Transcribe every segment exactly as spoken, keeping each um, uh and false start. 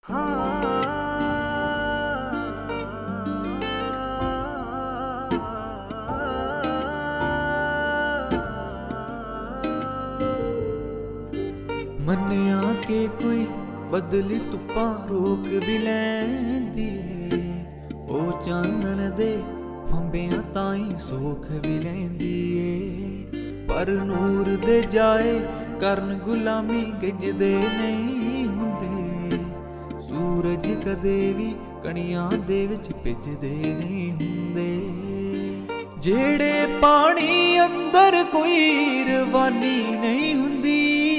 मन्निया के कोई बदली धुप्पां रोक भी लैंदी है, ओ चानण दे फंबियां ताईं सोख भी लैंदी है। पर नूर दे जाए करन गुलामी गिजदे नहीं हुंदे, सूरज कदे भी कणियां दे विच भिजदे नहीं हुंदे। जेड़े पानी अंदर कोई रवानी नहीं हुंदी,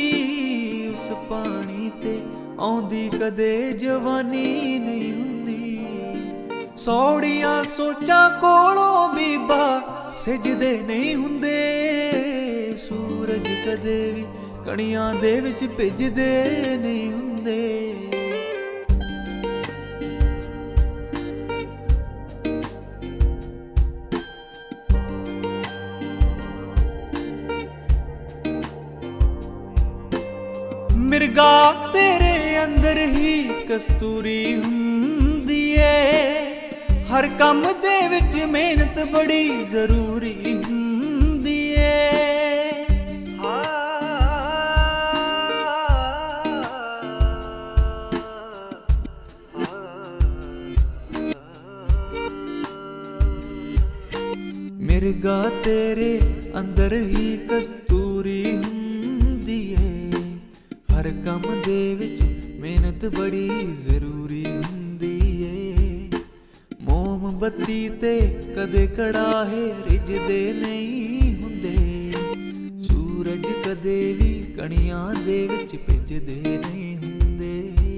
पानी ते आउंदी कदे जवानी नहीं हुंदी। सौड़ियां सोचां कोलों बीबा सिजदे नहीं हुंदे, सूरज कदे भी कणियां दे विच भिजदे नहीं हुंदे। मिर्गा तेरे अंदर ही कस्तूरी हुंदी है, हर कम दे विच मेहनत बड़ी जरूरी हुंदी है। मिर्गा तेरे अंदर ही कस्तूरी हुंदी है, हर कम दे विच मेहनत बड़ी जरूरी हुंदी है। मोमबत्ती ते कदे कड़ाहे रिजदे नहीं हुंदे, सूरज कदे भी कणियां दे विच भिजदे नहीं हुंदे।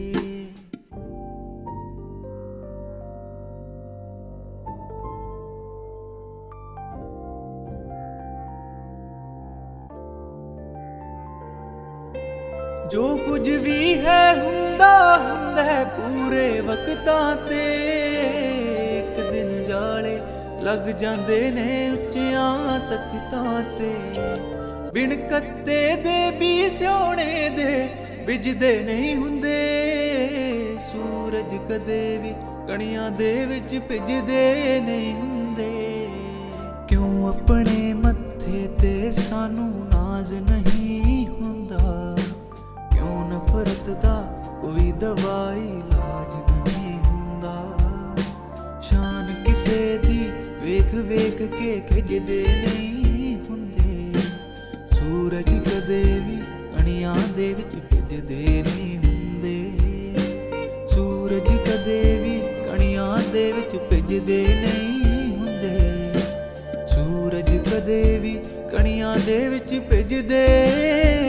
जो कुछ भी है हुंदा हुंदा है पूरे वक्तां ते, एक दिन जाले लग जांदे ने उच्चियां तख्तां ते। बिन कत्ते दे भी सोने दे बिजदे नहीं हुंदे, सूरज कदे भी कणियां दे विच भिजदे नहीं हुंदे। क्यों अपने मत्थे ते सानू नाज नहीं हुंदा, नफरत दा कोई दवाई इलाज नहीं हुंदा। शान किसे दी वेख वेख के खिजदे नहीं हुंदे, सूरज कदे भी कणियां दे विच भिजदे नहीं हुंदे। सूरज कदे भी कणियां दे विच भिजदे नहीं हुंदे, सूरज कदे भी कणियां दे विच भिजदे